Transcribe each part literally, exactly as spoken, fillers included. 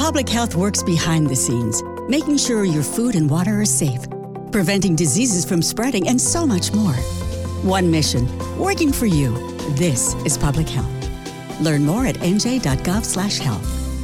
Public health works behind the scenes, making sure your food and water are safe, preventing diseases from spreading, and so much more. One mission, working for you. This is public health. Learn more at n j dot gov slash health.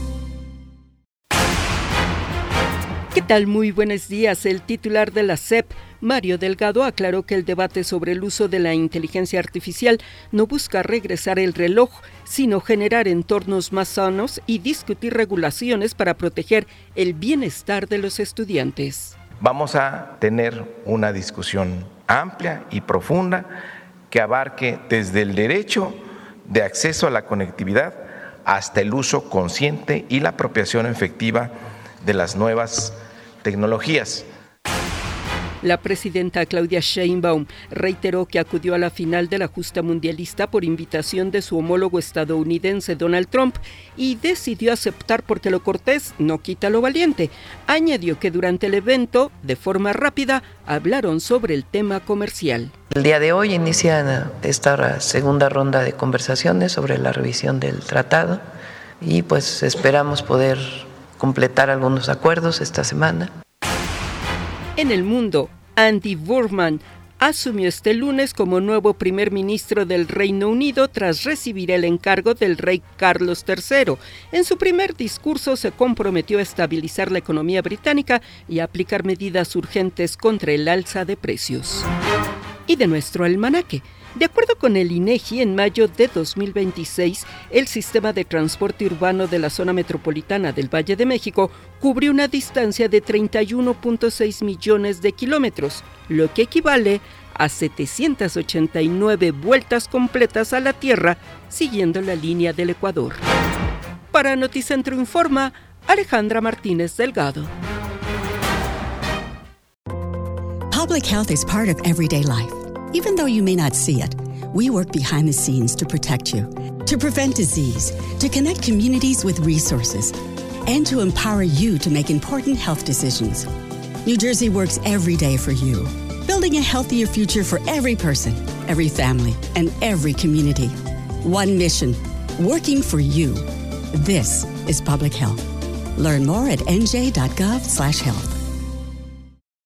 ¿Qué tal? Muy buenos días. El titular de la S E P, Mario Delgado, aclaró que el debate sobre el uso de la inteligencia artificial no busca regresar el reloj, sino generar entornos más sanos y discutir regulaciones para proteger el bienestar de los estudiantes. Vamos a tener una discusión amplia y profunda que abarque desde el derecho de acceso a la conectividad hasta el uso consciente y la apropiación efectiva de las nuevas tecnologías. La presidenta Claudia Sheinbaum reiteró que acudió a la final de la justa mundialista por invitación de su homólogo estadounidense Donald Trump y decidió aceptar porque lo cortés no quita lo valiente. Añadió que durante el evento, de forma rápida, hablaron sobre el tema comercial. El día de hoy inicia esta segunda ronda de conversaciones sobre la revisión del tratado y pues esperamos poder completar algunos acuerdos esta semana. En el mundo, Andy Burnham asumió este lunes como nuevo primer ministro del Reino Unido tras recibir el encargo del rey Carlos tercero. En su primer discurso se comprometió a estabilizar la economía británica y a aplicar medidas urgentes contra el alza de precios. Y de nuestro almanaque. De acuerdo con el INEGI, en mayo de dos mil veintiséis, el sistema de transporte urbano de la zona metropolitana del Valle de México cubrió una distancia de treinta y uno punto seis millones de kilómetros, lo que equivale a setecientas ochenta y nueve vueltas completas a la Tierra, siguiendo la línea del Ecuador. Para Noticentro Informa, Alejandra Martínez Delgado. Public health is part of everyday life. Even though you may not see it, we work behind the scenes to protect you, to prevent disease, to connect communities with resources, and to empower you to make important health decisions. New Jersey works every day for you, building a healthier future for every person, every family, and every community. One mission, working for you. This is public health. Learn more at n j dot gov slash health.